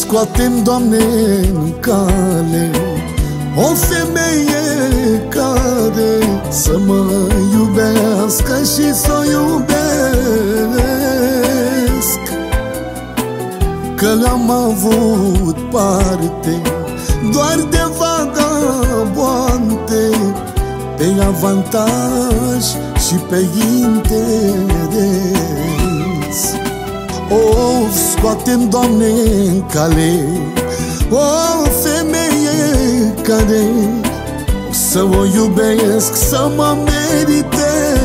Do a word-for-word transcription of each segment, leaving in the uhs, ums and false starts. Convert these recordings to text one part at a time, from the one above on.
scoatem, Doamne, în cale o femeie care să mă iubească și să o iubesc, că am avut parte doar de vagabonte, pe avantaj și pe interes. Of, scoatem, Doamne, în cale o femeie care să o iubesc, să mă merite,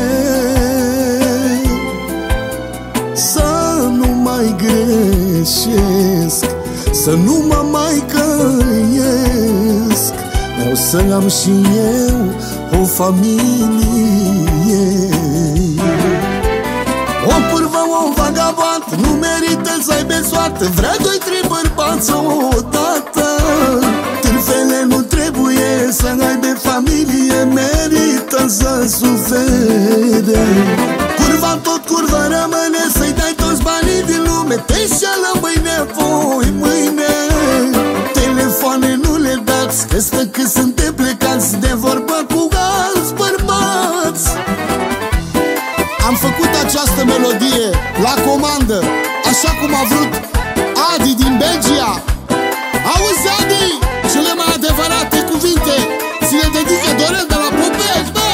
să nu mai greșesc, să nu mă mai căiesc. Vreau să am și eu o familie. O pârvă, un vagabond nu merită să aibă soartă, vrea doi, trei bărbați odată. Târfele nu trebuie să aibă familie, merită să sufere. Curva tot curva rămâne, să-i dai toți banii din lume, te înșeală mâine, voi mâine. Telefoane nu le dați, că stă că suntem plecați de vorbă cu alți bărbați. Am făcut această melodie la comandă, așa cum a vrut Adi din Belgia. Auzi, Adi, cele mai adevărate cuvinte ți le dedică Dorel de la Popești, bă!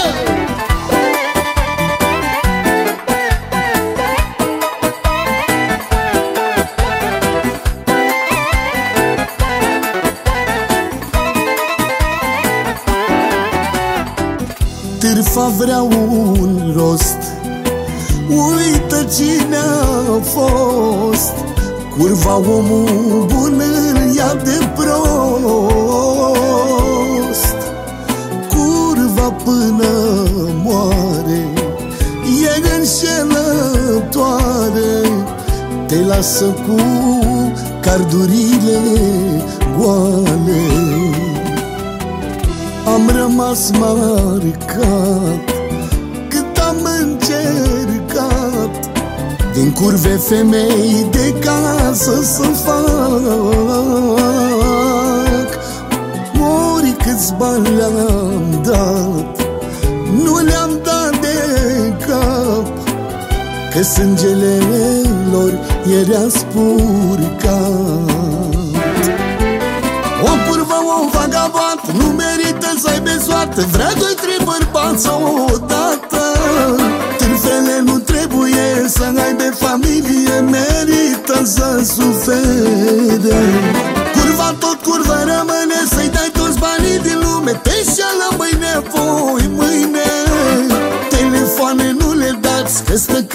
Târfa vrea un rost, uită cine a fost. Curva, omul bun îl ia de prost. Curva până moare e înșelătoare, te lasă cu cardurile goale. Am rămas marcat cât am încercat, din curve femei de casă să fac. Mori câți bani le-am dat, nu le-am dat de cap, că sângele lor era spurcat. O pârvă, un vagabond nu merită să aibă soartă, vrea doi, trei bărbați odată. Târfele nu trebuie să aibă familie, merită să sufere. Curva tot curva rămâne, să-i dai toți banii din lume, te înșeală mâine, voi mâine. Telefoane nu le dați, că stă